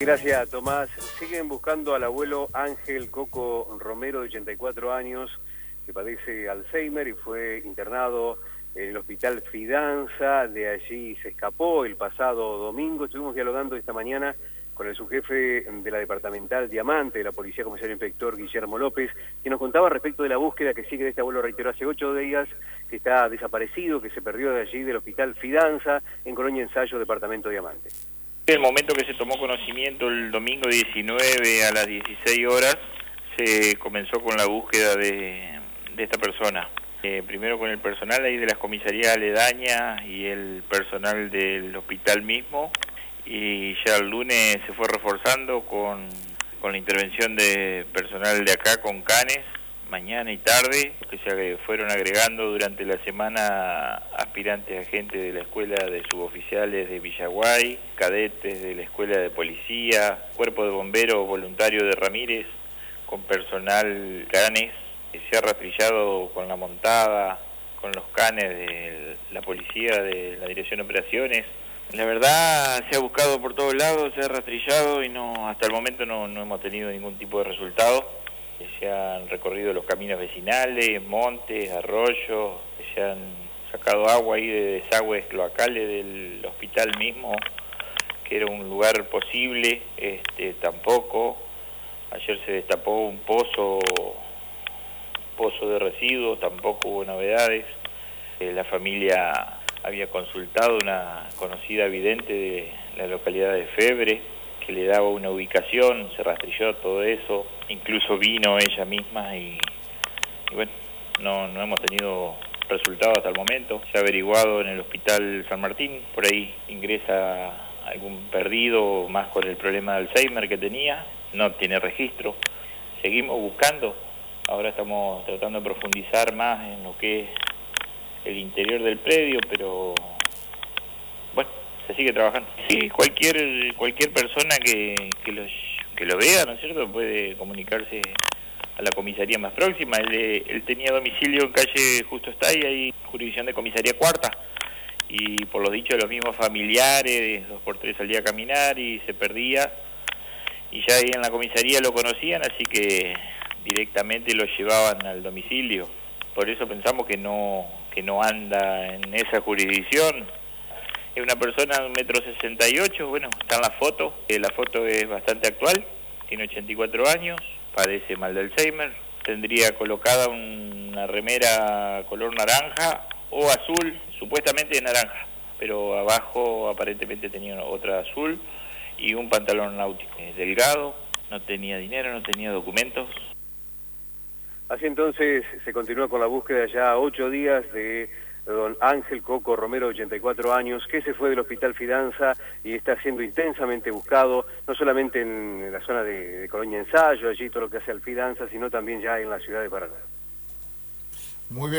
Gracias, Tomás. Siguen buscando al abuelo Ángel Coco Romero, de 84 años, que padece Alzheimer y fue internado en el hospital Fidanza. De allí se escapó el pasado domingo. Estuvimos dialogando esta mañana con el subjefe de la departamental Diamante de la Policía, comisario inspector Guillermo López, que nos contaba respecto de la búsqueda que sigue de este abuelo. Reiteró hace 8 días que está desaparecido, que se perdió de allí del hospital Fidanza, en Colonia Ensayo, departamento Diamante. En el momento que se tomó conocimiento, el domingo 19 a las 16 horas, se comenzó con la búsqueda de esta persona. Primero con el personal ahí de las comisarías aledañas y el personal del hospital mismo, y ya el lunes se fue reforzando con la intervención de personal de acá con canes, mañana y tarde, que se fueron agregando durante la semana aspirantes agentes de la Escuela de Suboficiales de Villaguay, cadetes de la Escuela de Policía, Cuerpo de Bomberos voluntario de Ramírez, con personal canes, que se ha rastrillado con la montada, con los canes de la policía, de la Dirección de Operaciones. La verdad, se ha buscado por todos lados, se ha rastrillado y hasta el momento no hemos tenido ningún tipo de resultado. Se han recorrido los caminos vecinales, montes, arroyos, se han sacado agua ahí de desagües cloacales del hospital mismo, que era un lugar posible, tampoco. Ayer se destapó un pozo de residuos, tampoco hubo novedades. La familia había consultado una conocida vidente de la localidad de Febre, que le daba una ubicación, se rastrilló todo eso, incluso vino ella misma y bueno, no hemos tenido resultados hasta el momento. Se ha averiguado en el hospital San Martín, por ahí ingresa algún perdido, más con el problema de Alzheimer que tenía, no tiene registro. Seguimos buscando, ahora estamos tratando de profundizar más en lo que es el interior del predio, pero bueno, se sigue trabajando. Sí, cualquier persona que lo vea, ¿no es cierto?, puede comunicarse a la comisaría más próxima. Él tenía domicilio en calle Justo Estay, ahí jurisdicción de comisaría cuarta, y por los dichos de los mismos familiares, 2x3 salía a caminar y se perdía, y ya ahí en la comisaría lo conocían, así que directamente lo llevaban al domicilio. Por eso pensamos que no anda en esa jurisdicción. Es una persona de 1,68 m, bueno, está en la foto es bastante actual, tiene 84 años, padece mal de Alzheimer, tendría colocada una remera color naranja o azul, supuestamente naranja, pero abajo aparentemente tenía otra azul y un pantalón náutico. Delgado, no tenía dinero, no tenía documentos. Así entonces se continúa con la búsqueda ya 8 días de don Ángel Coco Romero, 84 años, que se fue del hospital Fidanza y está siendo intensamente buscado, no solamente en la zona de Colonia Ensayo, allí todo lo que hace al Fidanza, sino también ya en la ciudad de Paraná. Muy bien.